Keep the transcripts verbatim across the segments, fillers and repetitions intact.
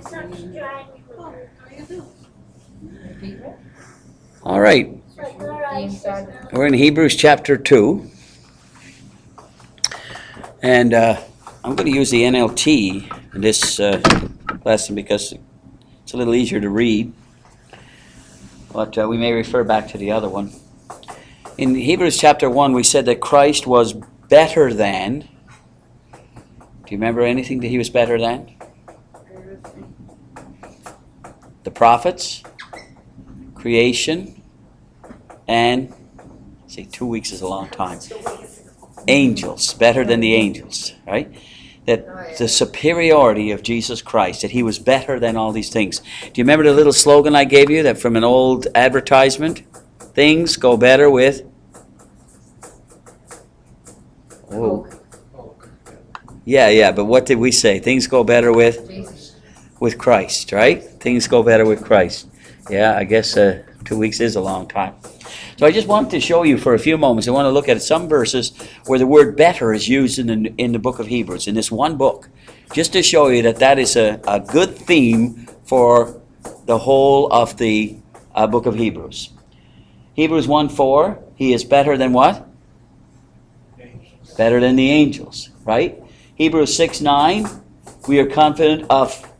All right. We're in Hebrews chapter two. And uh, I'm going to use the N L T in this uh, lesson because it's a little easier to read. But uh, we may refer back to the other one. In Hebrews chapter one, we said that Christ was better than. Do you remember anything that he was better than? The prophets, creation, and, see, two weeks is a long time. Angels, better than the angels, right? That the superiority of Jesus Christ, that he was better than all these things. Do you remember the little slogan I gave you that from an old advertisement? Things go better with... Oh. Yeah, yeah, but what did we say? Things go better with? With Christ, right? Things go better with Christ. Yeah, I guess uh, two weeks is a long time. So I just want to show you for a few moments, I want to look at some verses where the word better is used in the, in the book of Hebrews, in this one book, just to show you that that is a, a good theme for the whole of the uh, book of Hebrews. Hebrews one four, he is better than what? Angels. Better than the angels, right? Hebrews six nine, we are confident of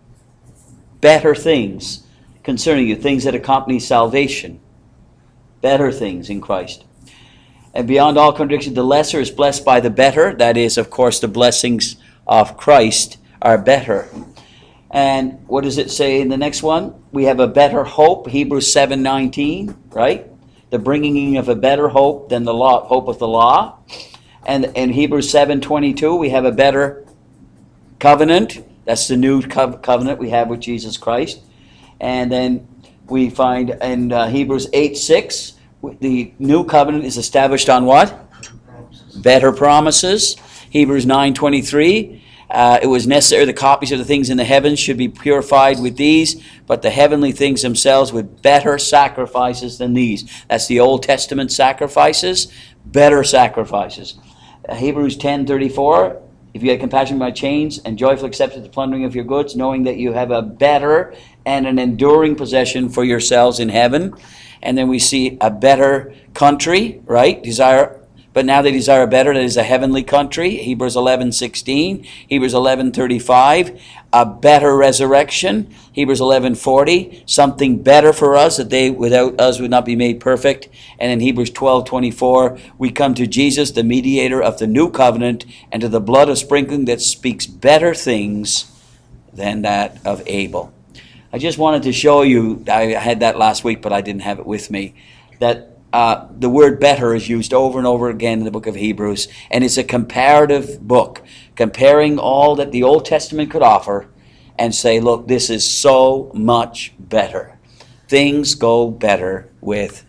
better things concerning you, things that accompany salvation. Better things in Christ. And beyond all contradiction, the lesser is blessed by the better. That is, of course, the blessings of Christ are better. And what does it say in the next one? We have a better hope, Hebrews seven nineteen, right? The bringing of a better hope than the law, hope of the law. And in Hebrews seven twenty-two, we have a better covenant. That's the new co- covenant we have with Jesus Christ. And then we find in uh, Hebrews eight six, the new covenant is established on what? Promises. Better promises. Hebrews nine twenty-three, uh, it was necessary the copies of the things in the heavens should be purified with these, but the heavenly things themselves with better sacrifices than these. That's the Old Testament sacrifices, better sacrifices. Uh, Hebrews ten thirty-four, if you had compassion by chains and joyfully accepted the plundering of your goods, knowing that you have a better and an enduring possession for yourselves in heaven. And then we see a better country, right? Desire, but now they desire a better, that is a heavenly country. Hebrews eleven sixteen, Hebrews eleven thirty-five, a better resurrection. Hebrews eleven forty, something better for us, that they without us would not be made perfect. And in Hebrews twelve twenty-four, we come to Jesus, the mediator of the new covenant, and to the blood of sprinkling that speaks better things than that of Abel. I just wanted to show you, I had that last week, but I didn't have it with me, that uh, the word better is used over and over again in the book of Hebrews, and it's a comparative book, comparing all that the Old Testament could offer and say, look, this is so much better. Things go better with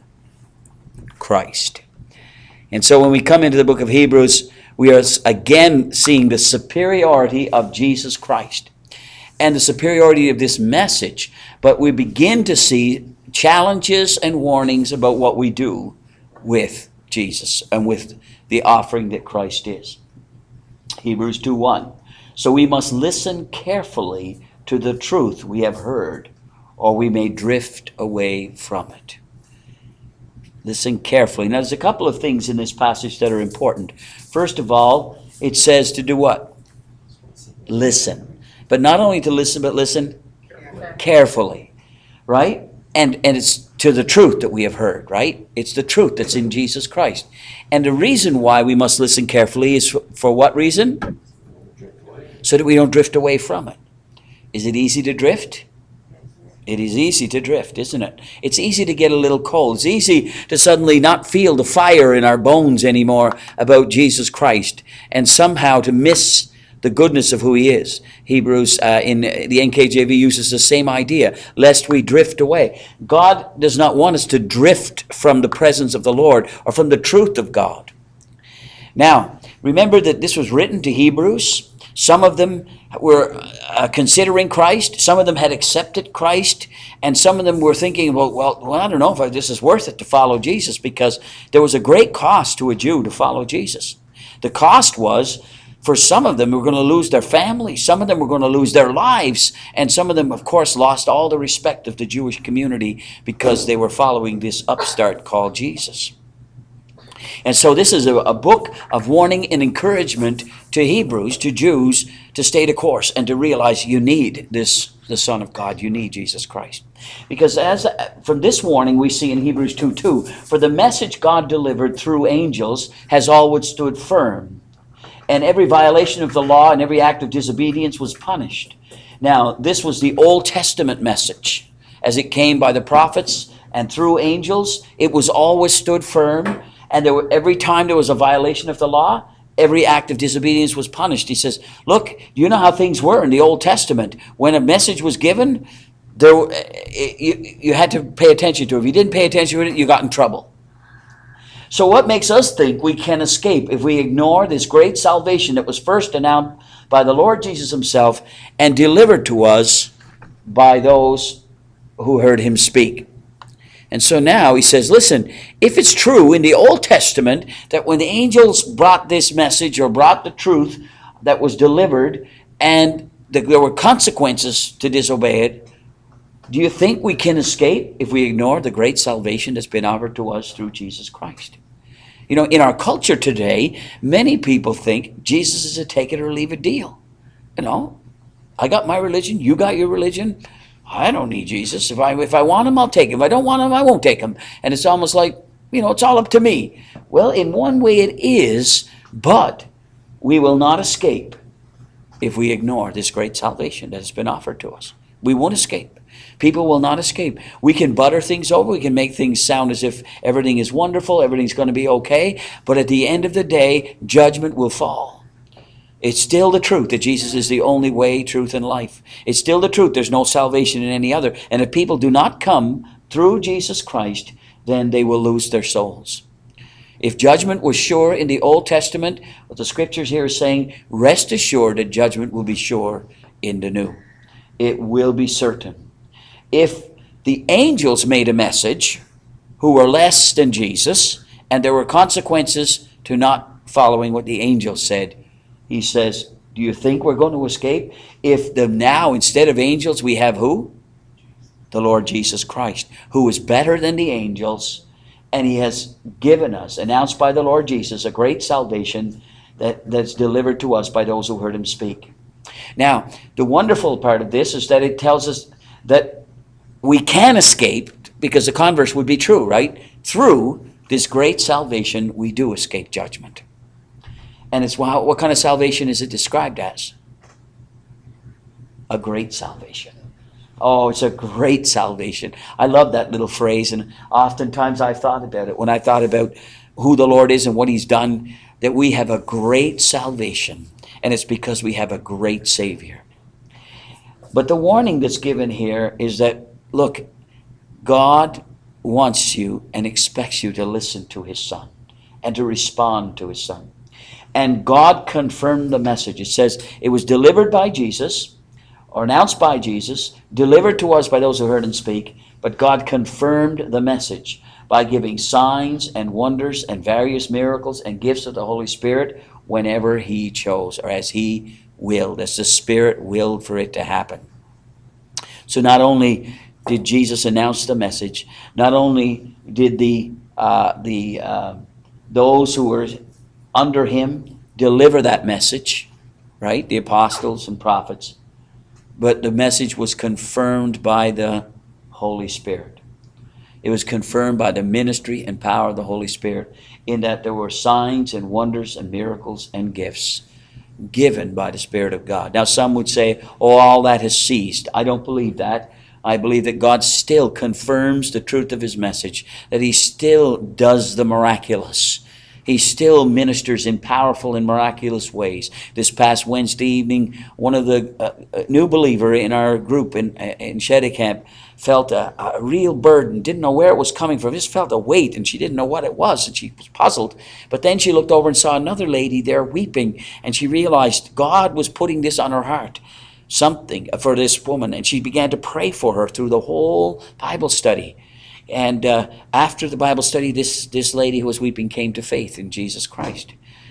Christ. And so when we come into the book of Hebrews, we are again seeing the superiority of Jesus Christ and the superiority of this message, but we begin to see challenges and warnings about what we do with Jesus and with the offering that Christ is. Hebrews two one. So we must listen carefully to the truth we have heard, or we may drift away from it. Listen carefully. Now there's a couple of things in this passage that are important. First of all, it says to do what? Listen. But not only to listen, but listen carefully, right? And and it's to the truth that we have heard, right? It's the truth that's in Jesus Christ. And the reason why we must listen carefully is for, for what reason? So that we don't drift away from it. Is it easy to drift? It is easy to drift, isn't it? It's easy to get a little cold. It's easy to suddenly not feel the fire in our bones anymore about Jesus Christ, and somehow to miss the goodness of who he is. Hebrews uh, in the N K J V uses the same idea, lest we drift away. God does not want us to drift from the presence of the Lord or from the truth of God. Now, remember that this was written to Hebrews. Some of them were uh, considering Christ. Some of them had accepted Christ. And some of them were thinking, well, well, well I don't know if this is worth it to follow Jesus, because there was a great cost to a Jew to follow Jesus. The cost was For some of them were going to lose their families. Some of them were going to lose their lives. And some of them, of course, lost all the respect of the Jewish community because they were following this upstart called Jesus. And so this is a, a book of warning and encouragement to Hebrews, to Jews, to stay the course and to realize you need this, the Son of God. You need Jesus Christ. Because as from this warning we see in Hebrews two two, for the message God delivered through angels has always stood firm. And every violation of the law and every act of disobedience was punished. Now, this was the Old Testament message. As it came by the prophets and through angels, it was always stood firm. And there were, every time there was a violation of the law, every act of disobedience was punished. He says, look, do you know how things were in the Old Testament? When a message was given, there you, you had to pay attention to it. If you didn't pay attention to it, you got in trouble. So what makes us think we can escape if we ignore this great salvation that was first announced by the Lord Jesus himself and delivered to us by those who heard him speak? And so now he says, listen, if it's true in the Old Testament that when the angels brought this message or brought the truth that was delivered and there were consequences to disobey it, do you think we can escape if we ignore the great salvation that's been offered to us through Jesus Christ? You know, in our culture today, many people think Jesus is a take it or leave it deal. You know, I got my religion, you got your religion. I don't need Jesus. If I if I want him, I'll take him. If I don't want him, I won't take him. And it's almost like, you know, it's all up to me. Well, in one way it is, but we will not escape if we ignore this great salvation that has been offered to us. We won't escape. People will not escape. We can butter things over. We can make things sound as if everything is wonderful, everything's going to be okay. But at the end of the day, judgment will fall. It's still the truth that Jesus is the only way, truth, and life. It's still the truth. There's no salvation in any other. And if people do not come through Jesus Christ, then they will lose their souls. If judgment was sure in the Old Testament, what the scriptures here are saying, rest assured that judgment will be sure in the New. It will be certain. If the angels made a message who were less than Jesus, and there were consequences to not following what the angels said, he says, do you think we're going to escape? If the now, instead of angels, we have who? The Lord Jesus Christ, who is better than the angels, and he has given us, announced by the Lord Jesus, a great salvation that, that's delivered to us by those who heard him speak. Now, the wonderful part of this is that it tells us that we can escape, because the converse would be true, right? Through this great salvation, we do escape judgment. And it's wow, what kind of salvation is it described as? A great salvation. Oh, it's a great salvation. I love that little phrase, and oftentimes I've thought about it when I thought about who the Lord is and what he's done, that we have a great salvation, and it's because we have a great Savior. But the warning that's given here is that, look, God wants you and expects you to listen to his Son and to respond to his Son. And God confirmed the message. It says it was delivered by Jesus, or announced by Jesus, delivered to us by those who heard him speak, but God confirmed the message by giving signs and wonders and various miracles and gifts of the Holy Spirit whenever he chose, or as he willed, as the Spirit willed for it to happen. So not only did Jesus announce the message, not only did the uh, the uh, those who were under him deliver that message, right? The apostles and prophets. But the message was confirmed by the Holy Spirit. It was confirmed by the ministry and power of the Holy Spirit, in that there were signs and wonders and miracles and gifts given by the Spirit of God. Now some would say, oh, all that has ceased. I don't believe that. I believe that God still confirms the truth of his message, that he still does the miraculous. He still ministers in powerful and miraculous ways. This past Wednesday evening, one of the uh, new believer in our group in, in Shedicamp felt a, a real burden, didn't know where it was coming from, just felt a weight, and she didn't know what it was, and she was puzzled. But then she looked over and saw another lady there weeping, and she realized God was putting this on her heart, something for this woman, and she began to pray for her through the whole Bible study. And uh, after the Bible study, this, this lady who was weeping came to faith in Jesus Christ.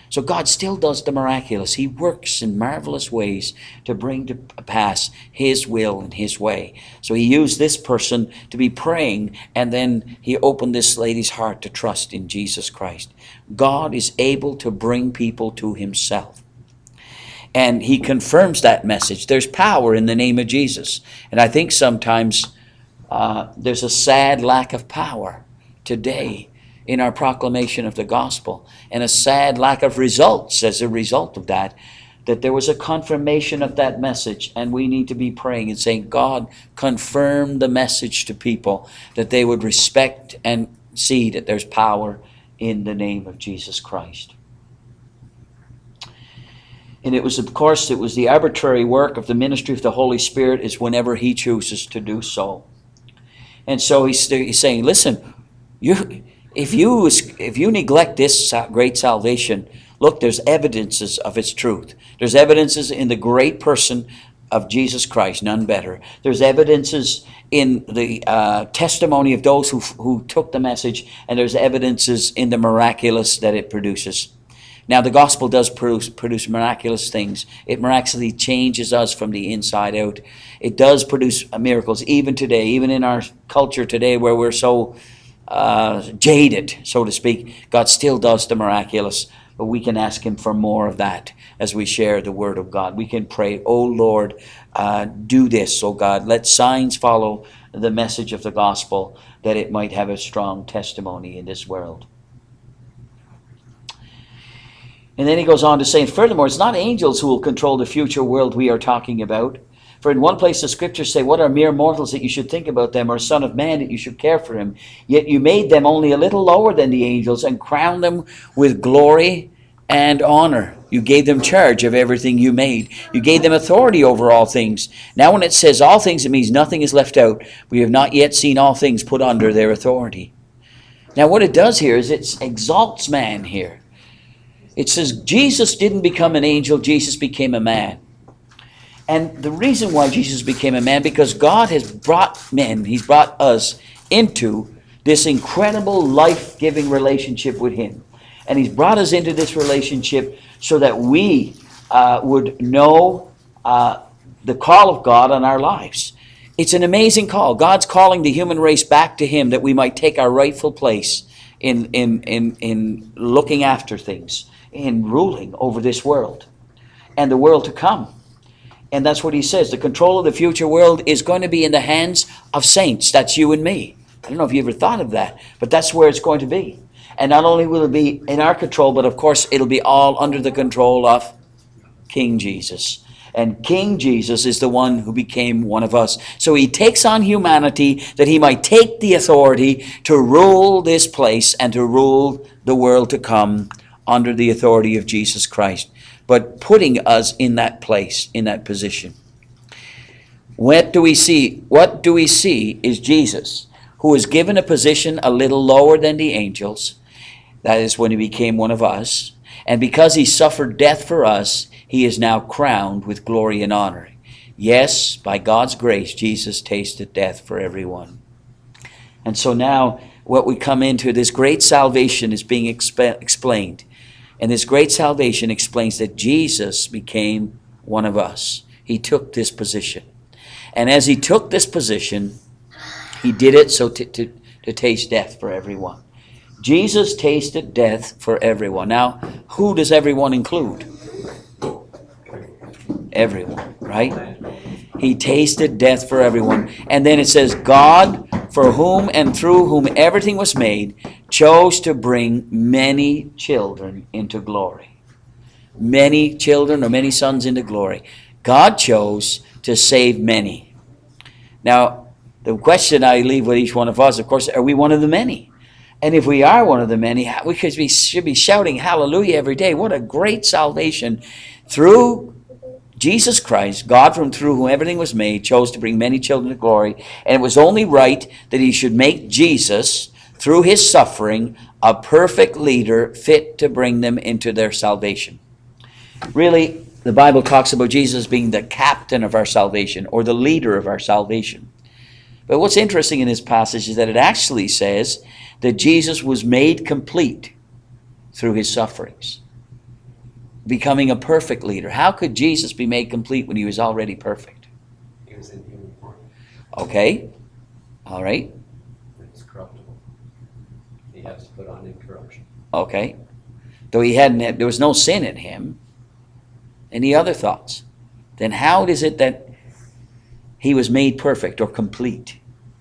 So God still does the miraculous. He works in marvelous ways to bring to pass His will and His way. So He used this person to be praying, and then He opened this lady's heart to trust in Jesus Christ. God is able to bring people to Himself. And He confirms that message. There's power in the name of Jesus. And I think sometimes uh, there's a sad lack of power today in our proclamation of the gospel, and a sad lack of results as a result of that, that there was a confirmation of that message, and we need to be praying and saying, God, confirm the message to people, that they would respect and see that there's power in the name of Jesus Christ. And it was, of course, it was the arbitrary work of the ministry of the Holy Spirit is whenever He chooses to do so. And so he's, he's saying, listen, you... If you if you neglect this great salvation, look, there's evidences of its truth. There's evidences in the great person of Jesus Christ, none better. There's evidences in the uh, testimony of those who who took the message, and there's evidences in the miraculous that it produces. Now, the gospel does produce, produce miraculous things. It miraculously changes us from the inside out. It does produce miracles, even today, even in our culture today, where we're so Uh, jaded, so to speak. God still does the miraculous, but we can ask Him for more of that as we share the Word of God. We can pray, oh Lord, uh, do this, oh God. Let signs follow the message of the gospel, that it might have a strong testimony in this world. And then he goes on to say, furthermore, it's not angels who will control the future world we are talking about. For in one place the scriptures say, what are mere mortals that you should think about them, or a son of man that you should care for him? Yet you made them only a little lower than the angels and crowned them with glory and honor. You gave them charge of everything you made. You gave them authority over all things. Now when it says all things, it means nothing is left out. We have not yet seen all things put under their authority. Now what it does here is it exalts man here. It says Jesus didn't become an angel, Jesus became a man. And the reason why Jesus became a man, because God has brought men, He's brought us into this incredible life-giving relationship with Him. And He's brought us into this relationship so that we uh, would know uh, the call of God on our lives. It's an amazing call. God's calling the human race back to Him, that we might take our rightful place in, in, in, in looking after things, in ruling over this world and the world to come. And that's what He says. The control of the future world is going to be in the hands of saints. That's you and me. I don't know if you ever thought of that, but that's where it's going to be. And not only will it be in our control, but of course it'll be all under the control of King Jesus. And King Jesus is the one who became one of us. So He takes on humanity that He might take the authority to rule this place and to rule the world to come under the authority of Jesus Christ, but putting us in that place, in that position. What do we see? What do we see is Jesus, who was given a position a little lower than the angels. That is when He became one of us. And because He suffered death for us, He is now crowned with glory and honor. Yes, by God's grace, Jesus tasted death for everyone. And so now what we come into, this great salvation is being exp- explained. And this great salvation explains that Jesus became one of us. He took this position. And as He took this position, He did it so to, to, to taste death for everyone. Jesus tasted death for everyone. Now, who does everyone include? Everyone, right? He tasted death for everyone. And then it says, God, for whom and through whom everything was made, chose to bring many children into glory. Many children or many sons into glory. God chose to save many. Now, the question I leave with each one of us, of course, are we one of the many? And if we are one of the many, we should be, should be shouting hallelujah every day. What a great salvation. Through Jesus Christ, God from through whom everything was made, chose to bring many children to glory. And it was only right that He should make Jesus, through His suffering, a perfect leader fit to bring them into their salvation. Really, the Bible talks about Jesus being the captain of our salvation, or the leader of our salvation. But what's interesting in this passage is that it actually says that Jesus was made complete through His sufferings. becoming a perfect leader. How could Jesus be made complete when he was already perfect? He was in human form. Okay. All right. It's corruptible. He has to put on incorruption. Okay. Though he hadn't had, there was no sin in him. Any other thoughts? Then how is it that he was made perfect or complete?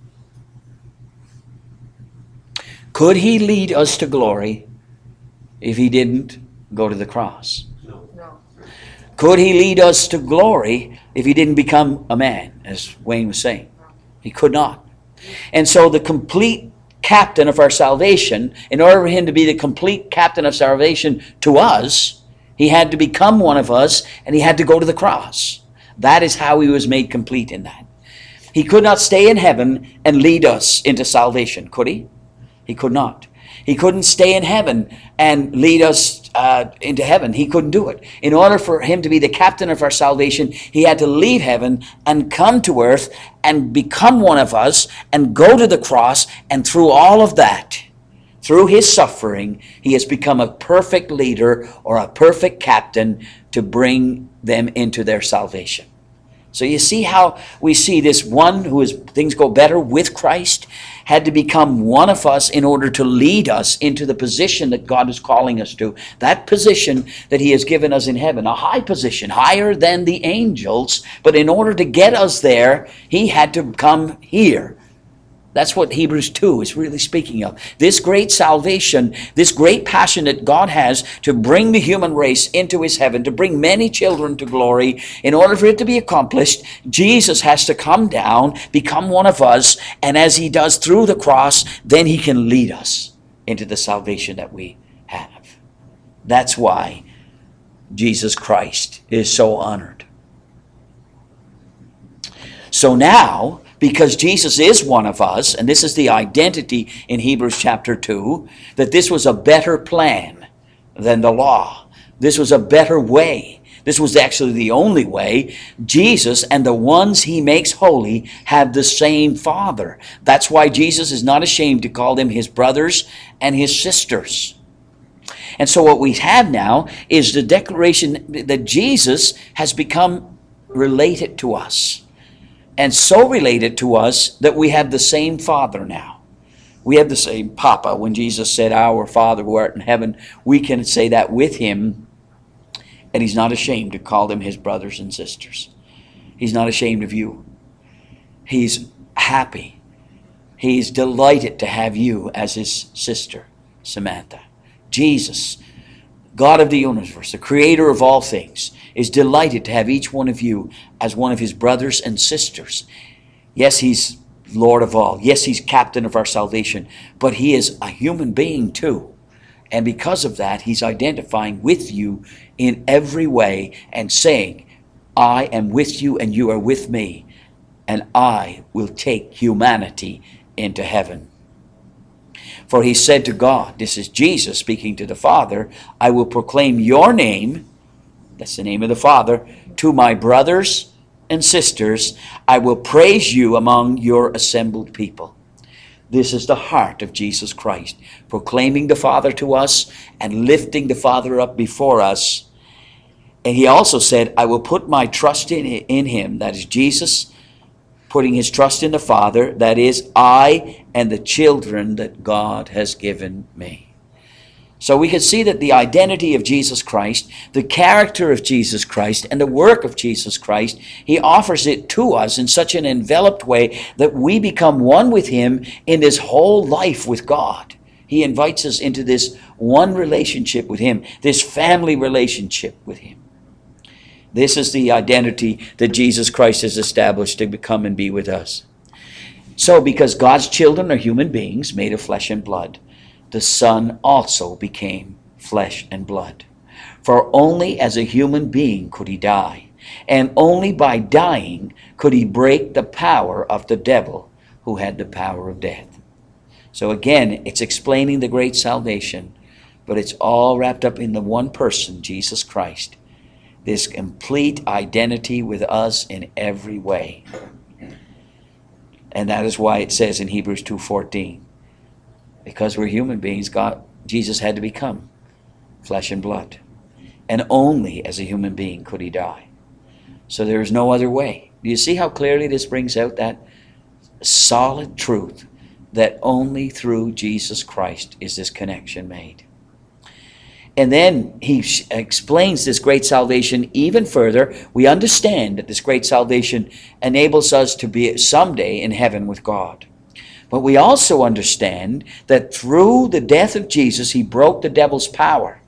Could he lead us to glory if he didn't go to the cross? No. No. Could he lead us to glory if he didn't become a man, as Wayne was saying? He could not. And so the complete captain of our salvation, in order for him to be the complete captain of salvation to us, he had to become one of us, and he had to go to the cross. That is how he was made complete in that. He could not stay in heaven and lead us into salvation, could he? He could not. He couldn't stay in heaven and lead us uh, into heaven. He couldn't do it. In order for him to be the captain of our salvation, he had to leave heaven and come to earth and become one of us and go to the cross. And through all of that, through his suffering, he has become a perfect leader or a perfect captain to bring them into their salvation. So you see how we see this one who is things go better with Christ had to become one of us in order to lead us into the position that God is calling us to. That position that he has given us in heaven, a high position, higher than the angels. But in order to get us there, he had to come here. That's what Hebrews two is really speaking of. This great salvation, this great passion that God has to bring the human race into his heaven, to bring many children to glory. In order for it to be accomplished, Jesus has to come down, become one of us, and as he does through the cross, then he can lead us into the salvation that we have. That's why Jesus Christ is so honored. So now, because Jesus is one of us, and this is the identity in Hebrews chapter two, that this was a better plan than the law. This was a better way. This was actually the only way. Jesus and the ones he makes holy have the same Father. That's why Jesus is not ashamed to call them his brothers and his sisters. And so what we have now is the declaration that Jesus has become related to us. And so related to us that we have the same Father now. We have the same Papa. When Jesus said, "Our Father who art in heaven," we can say that with him. And he's not ashamed to call them his brothers and sisters. He's not ashamed of you. He's happy. He's delighted to have you as his sister, Samantha. Jesus, God of the universe, the creator of all things, is delighted to have each one of you as one of his brothers and sisters. Yes, he's Lord of all. Yes, he's captain of our salvation. But he is a human being too. And because of that, he's identifying with you in every way and saying, "I am with you and you are with me. And I will take humanity into heaven." For he said to God, this is Jesus speaking to the Father, "I will proclaim your name," that's the name of the Father, "to my brothers and sisters. I will praise you among your assembled people." This is the heart of Jesus Christ, proclaiming the Father to us and lifting the Father up before us. And he also said, "I will put my trust in, in him," that is Jesus, putting his trust in the Father, that is, I and the children that God has given me. So we can see that the identity of Jesus Christ, the character of Jesus Christ, and the work of Jesus Christ, he offers it to us in such an enveloped way that we become one with him in this whole life with God. He invites us into this one relationship with him, this family relationship with him. This is the identity that Jesus Christ has established to become and be with us. So because God's children are human beings made of flesh and blood, the Son also became flesh and blood. For only as a human being could he die, and only by dying could he break the power of the devil who had the power of death. So again, it's explaining the great salvation, but it's all wrapped up in the one person, Jesus Christ. This complete identity with us in every way. And that is why it says in Hebrews two fourteen, because we're human beings, God, Jesus had to become flesh and blood. And only as a human being could he die. So there is no other way. Do you see how clearly this brings out that solid truth that only through Jesus Christ is this connection made? And then he explains this great salvation even further. We understand that this great salvation enables us to be someday in heaven with God. But we also understand that through the death of Jesus, he broke the devil's power.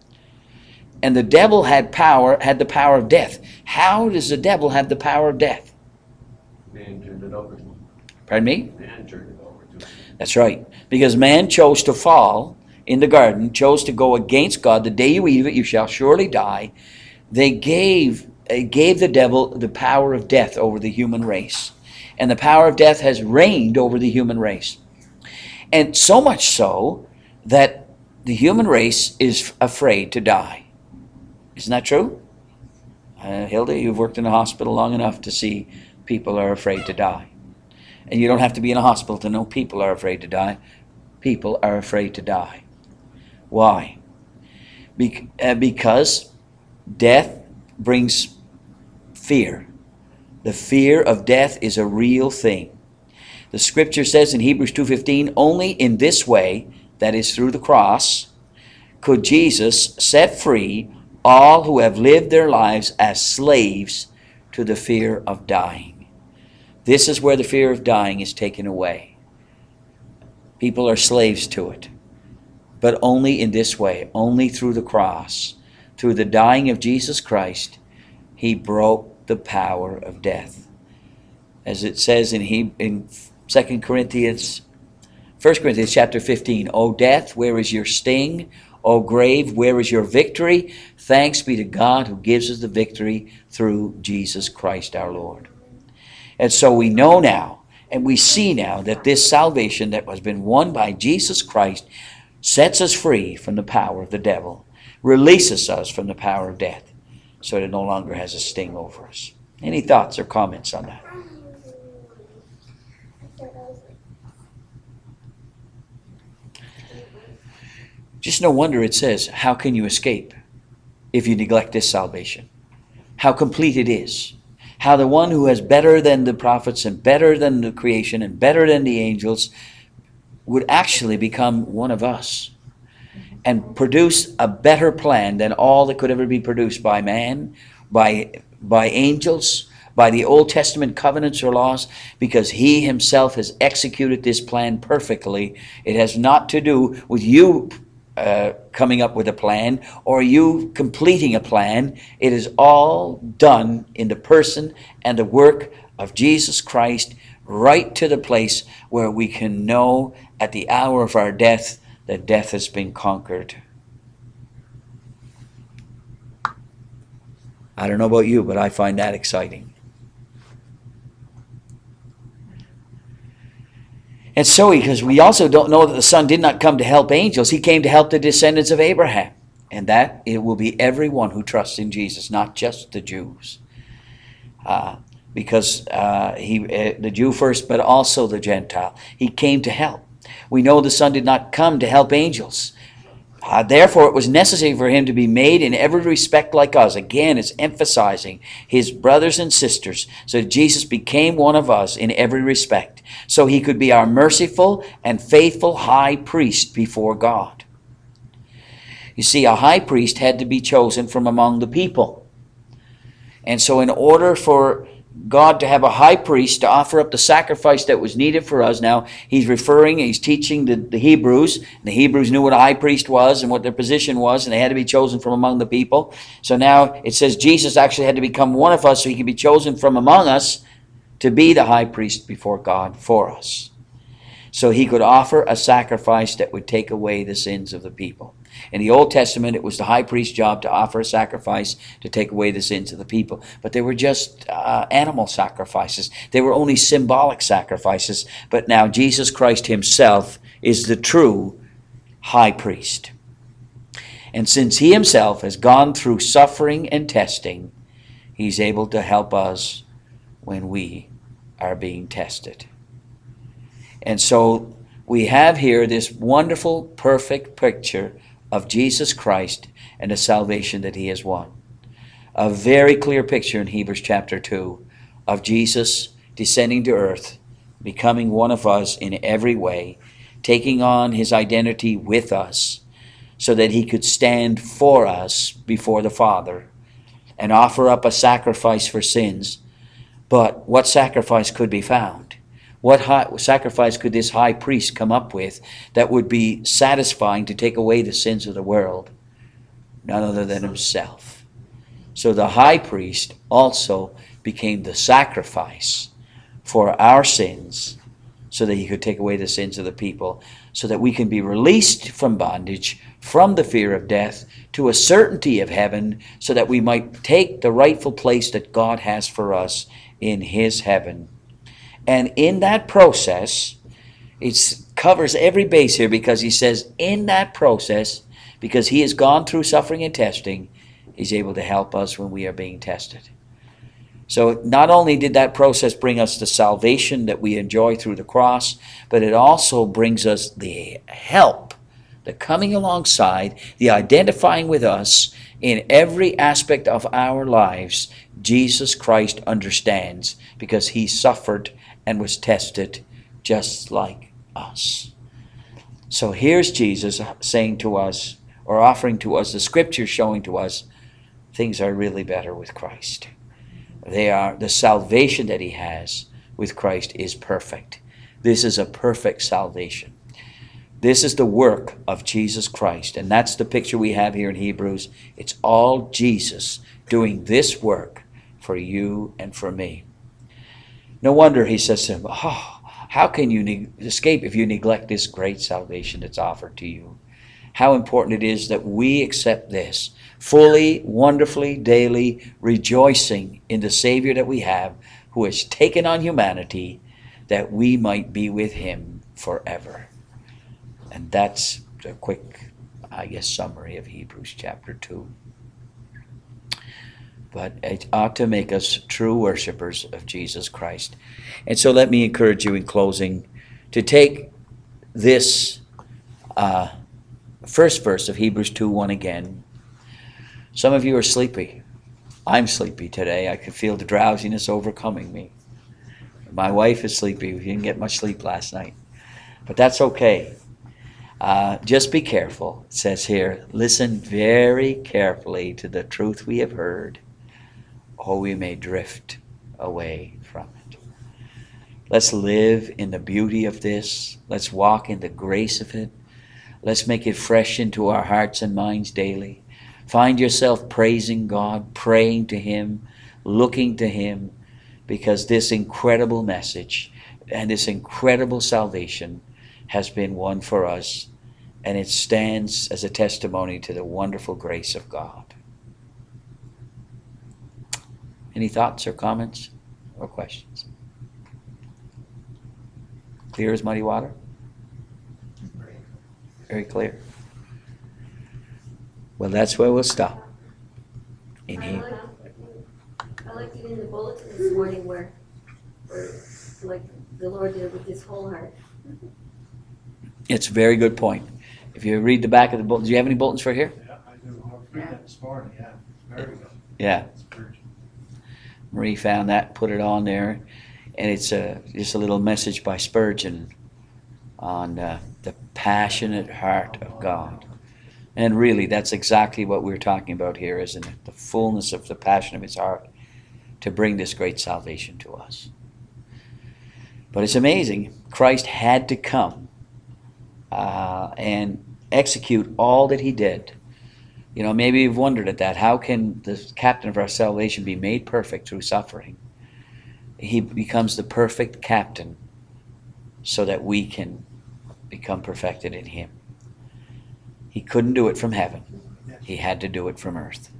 And the devil had power, had the power of death. How does the devil have the power of death? Man turned it over to him. Pardon me? Man turned it over to him. That's right. Because man chose to fall in the garden, chose to go against God. The day you eat of it, you shall surely die. They gave, they gave the devil the power of death over the human race. And the power of death has reigned over the human race. And so much so that the human race is afraid to die. Isn't that true? Uh, Hilda, you've worked in a hospital long enough to see people are afraid to die. And you don't have to be in a hospital to know people are afraid to die. People are afraid to die. Why? Be- uh, because death brings fear. The fear of death is a real thing. The scripture says in Hebrews two fifteen, only in this way, that is through the cross, could Jesus set free all who have lived their lives as slaves to the fear of dying. This is where the fear of dying is taken away. People are slaves to it. But only in this way, only through the cross, through the dying of Jesus Christ, he broke the power of death. As it says in, he, in Second Corinthians, First Corinthians chapter fifteen, O death, where is your sting? O grave, where is your victory? Thanks be to God who gives us the victory through Jesus Christ our Lord. And so we know now, and we see now, that this salvation that has been won by Jesus Christ sets us free from the power of the devil, releases us from the power of death, so that it no longer has a sting over us. Any thoughts or comments on that? Just no wonder it says, how can you escape if you neglect this salvation? How complete it is. How the one who is better than the prophets and better than the creation and better than the angels would actually become one of us and produce a better plan than all that could ever be produced by man, by, by angels, by the Old Testament covenants or laws, because he himself has executed this plan perfectly. It has not to do with you uh, coming up with a plan or you completing a plan. It is all done in the person and the work of Jesus Christ, right to the place where we can know at the hour of our death that death has been conquered. I don't know about you, but I find that exciting. And so, because we also don't know that the Son did not come to help angels, he came to help the descendants of Abraham. And that it will be everyone who trusts in Jesus, not just the Jews. Uh, because uh, he, uh, the Jew first, but also the Gentile. He came to help. We know the Son did not come to help angels. Uh, therefore, it was necessary for him to be made in every respect like us. Again, it's emphasizing his brothers and sisters. So Jesus became one of us in every respect. So he could be our merciful and faithful high priest before God. You see, a high priest had to be chosen from among the people. And so in order for God to have a high priest to offer up the sacrifice that was needed for us. Now, he's referring, he's teaching the, the Hebrews. The Hebrews knew what a high priest was and what their position was, and they had to be chosen from among the people. So now it says Jesus actually had to become one of us so he could be chosen from among us to be the high priest before God for us. So he could offer a sacrifice that would take away the sins of the people. In the Old Testament, it was the high priest's job to offer a sacrifice to take away the sins of the people. But they were just uh, animal sacrifices. They were only symbolic sacrifices. But now Jesus Christ himself is the true high priest. And since he himself has gone through suffering and testing, he's able to help us when we are being tested. And so we have here this wonderful, perfect picture of Jesus Christ and the salvation that he has won. A very clear picture in Hebrews chapter two of Jesus descending to earth, becoming one of us in every way, taking on his identity with us so that he could stand for us before the Father and offer up a sacrifice for sins. But what sacrifice could be found? What high, sacrifice could this high priest come up with that would be satisfying to take away the sins of the world? None other than himself. So the high priest also became the sacrifice for our sins so that he could take away the sins of the people, so that we can be released from bondage, from the fear of death, to a certainty of heaven, so that we might take the rightful place that God has for us in his heaven. And in that process, it covers every base here, because he says in that process, because he has gone through suffering and testing, he's able to help us when we are being tested. So not only did that process bring us the salvation that we enjoy through the cross, but it also brings us the help, the coming alongside, the identifying with us in every aspect of our lives. Jesus Christ understands, because he suffered and was tested just like us. So here's Jesus saying to us, or offering to us, the scriptures showing to us, things are really better with Christ. They are, the salvation that he has with Christ is perfect. This is a perfect salvation. This is the work of Jesus Christ, and that's the picture we have here in Hebrews. It's all Jesus doing this work for you and for me. No wonder he says to him, oh, how can you ne- escape if you neglect this great salvation that's offered to you? How important it is that we accept this fully, wonderfully, daily, rejoicing in the Savior that we have, who has taken on humanity, that we might be with him forever. And that's a quick, I guess, summary of Hebrews chapter two. But it ought to make us true worshipers of Jesus Christ. And so let me encourage you in closing to take this uh, first verse of Hebrews two one again. Some of you are sleepy. I'm sleepy today. I can feel the drowsiness overcoming me. My wife is sleepy. We didn't get much sleep last night. But that's okay. Uh, just be careful. It says here, listen very carefully to the truth we have heard, or we may drift away from it. Let's live in the beauty of this. Let's walk in the grace of it. Let's make it fresh into our hearts and minds daily. Find yourself praising God, praying to him, looking to him, because this incredible message and this incredible salvation has been won for us, and it stands as a testimony to the wonderful grace of God. Any thoughts or comments or questions? Clear as muddy water? Very clear. Well, that's where we'll stop. In I here. liked, I liked it in the bulletin this morning where, where, like, the Lord did it with his whole heart. It's a very good point. If you read the back of the bulletin, do you have any bulletins for here? Yeah, I do. I'll read that this morning, yeah. Very good. Yeah. Spurgeon. Marie found that, put it on there, and it's a, just a little message by Spurgeon on uh, the passionate heart of God. And really, that's exactly what we're talking about here, isn't it? The fullness of the passion of his heart to bring this great salvation to us. But it's amazing. Christ had to come uh, and execute all that he did. You know, maybe you've wondered at that. How can the captain of our salvation be made perfect through suffering? He becomes the perfect captain so that we can become perfected in him. He couldn't do it from heaven. He had to do it from earth.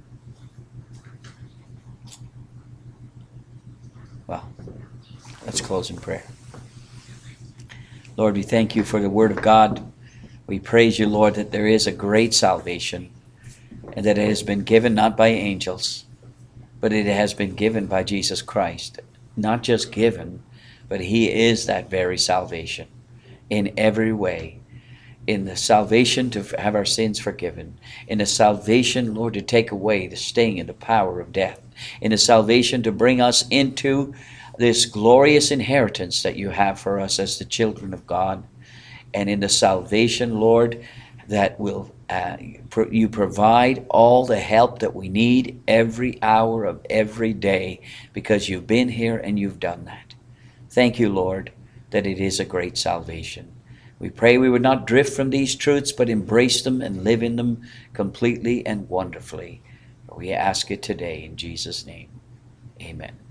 Well, let's close in prayer. Lord, we thank you for the word of God. We praise you, Lord, that there is a great salvation, and that it has been given not by angels, but it has been given by Jesus Christ. Not just given, but he is that very salvation in every way. in the salvation to have our sins forgiven, in the salvation, Lord, to take away the sting and the power of death, in the salvation to bring us into this glorious inheritance that you have for us as the children of God, and in the salvation, Lord, that will uh, pro- you provide all the help that we need every hour of every day, because you've been here and you've done that. Thank you, Lord, that it is a great salvation. We pray we would not drift from these truths, but embrace them and live in them completely and wonderfully. We ask it today in Jesus' name. Amen.